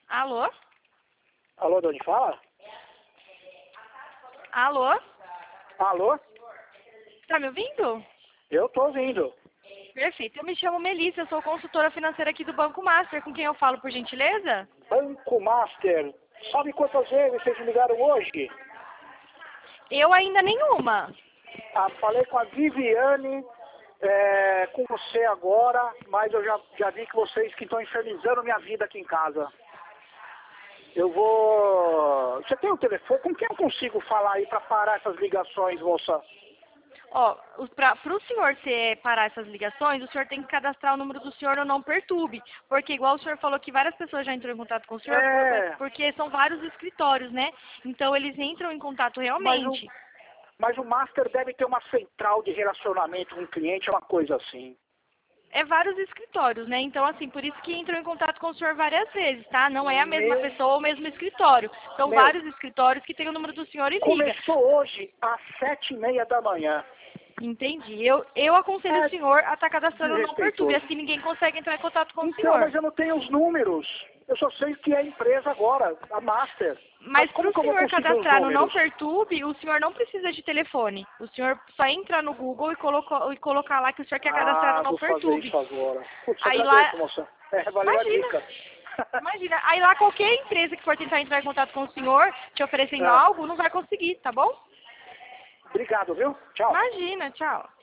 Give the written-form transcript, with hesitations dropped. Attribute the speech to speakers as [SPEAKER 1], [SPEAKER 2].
[SPEAKER 1] Alô?
[SPEAKER 2] Alô, de onde fala?
[SPEAKER 1] Alô?
[SPEAKER 2] Alô?
[SPEAKER 1] Tá me ouvindo?
[SPEAKER 2] Eu tô ouvindo.
[SPEAKER 1] Perfeito. Eu me chamo Melissa, eu sou consultora financeira aqui do Banco Master. Com quem eu falo, por gentileza?
[SPEAKER 2] Banco Master. Sabe quantas vezes vocês me ligaram hoje?
[SPEAKER 1] Eu ainda nenhuma.
[SPEAKER 2] Falei com a Viviane, com você agora, mas eu já vi que vocês que estão infernizando minha vida aqui em casa. Eu vou... Você tem o telefone? Com quem eu consigo falar aí para parar essas ligações, moça?
[SPEAKER 1] Ó, para o senhor parar essas ligações, o senhor tem que cadastrar o número do senhor no Não Perturbe. Porque igual o senhor falou que várias pessoas já entrou em contato com o senhor, porque são vários escritórios, né? Então eles entram em contato realmente.
[SPEAKER 2] Mas o Master deve ter uma central de relacionamento com o cliente, uma coisa assim.
[SPEAKER 1] É vários escritórios, né? Então, assim, por isso que entram em contato com o senhor várias vezes, tá? Não é a mesma pessoa ou o mesmo escritório. São vários escritórios que têm o número do senhor e liga.
[SPEAKER 2] Começou hoje às 7h30 da manhã.
[SPEAKER 1] Entendi. Eu aconselho o senhor a estar cadastrando no Não Perturbe, assim ninguém consegue entrar em contato com o senhor.
[SPEAKER 2] Então, mas eu não tenho os números. Eu só sei que é a empresa agora, a Master.
[SPEAKER 1] Mas para o senhor cadastrar no Não
[SPEAKER 2] números?
[SPEAKER 1] Perturbe, o senhor não precisa de telefone. O senhor só entra no Google e colocar lá que o senhor quer cadastrar no Não Perturbe.
[SPEAKER 2] Vou fazer isso agora. Putz,
[SPEAKER 1] Aí
[SPEAKER 2] agradeço,
[SPEAKER 1] lá...
[SPEAKER 2] moça. Valeu a dica.
[SPEAKER 1] Imagina, aí lá qualquer empresa que for tentar entrar em contato com o senhor, te oferecendo algo, não vai conseguir, tá bom?
[SPEAKER 2] Obrigado, viu? Tchau.
[SPEAKER 1] Imagina, tchau.